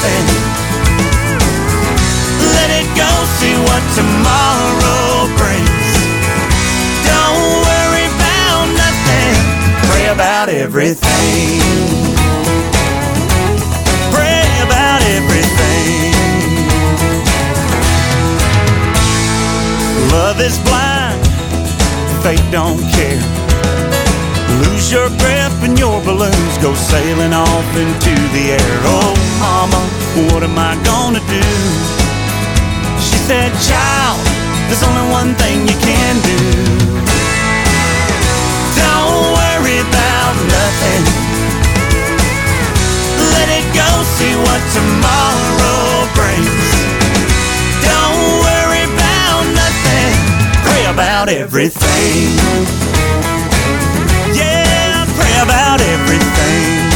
nothing. Let it go, see what tomorrow brings. Don't worry about nothing. Pray about everything. Pray about everything. Love is blind, fate don't care. Lose your grip and your balloons go sailing off into the air. Oh mama, what am I gonna do? She said, child, there's only one thing you can do. Don't worry about nothing. Let it go, see what tomorrow brings. Don't worry about nothing. Pray about everything.